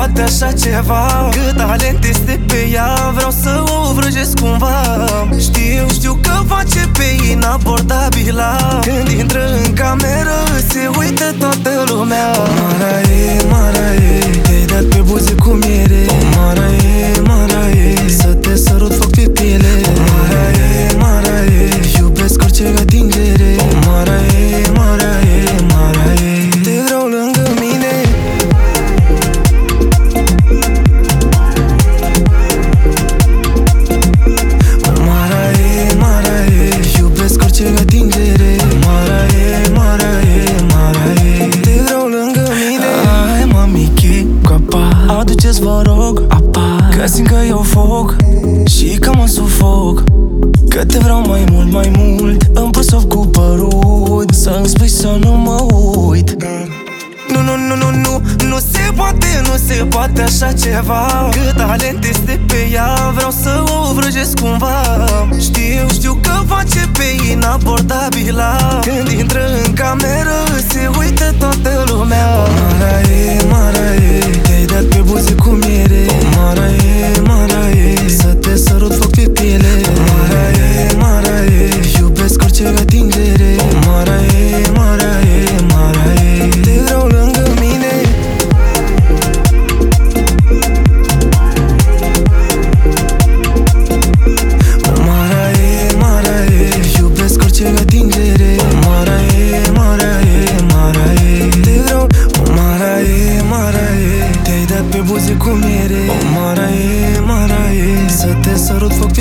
poate așa ceva. Cât talent este pe ea, vreau să o vrăjesc cumva. Știu că face pe inabordabilă. Când intră în cameră, se uită toată lumea. O Marae, te-ai dat pe buze cu miere. O Marae, să te sărut foc pe piele. O Marae, iubesc orice atingere. O Marae, te vreau lângă mine. Iubesc orice atingere. Marae, te vreau lângă mine. Hai mami, che capa, aduceți vă rog apa, că simt că eu foc și că mă sufoc. Că te vreau mai mult, îmi pus cu părut, să-mi spui să nu mă uit. Nu se poate așa ceva. Cât talent este pe ea, vreau să o vrăjesc cumva. Știu că face pe inabordabilă. Când intră în cameră, se uită toată lumea. O Marae, te-ai dat pe buze cu miere. O Marae, să te sărut foc pe piele. O Marae, iubesc orice atingere. O Marae, te vreau lângă mine. Iubesc orice atingere. Marae, te vreau. O Marae, te-ai dat pe buze cu miere. O Marae, să te sărut foc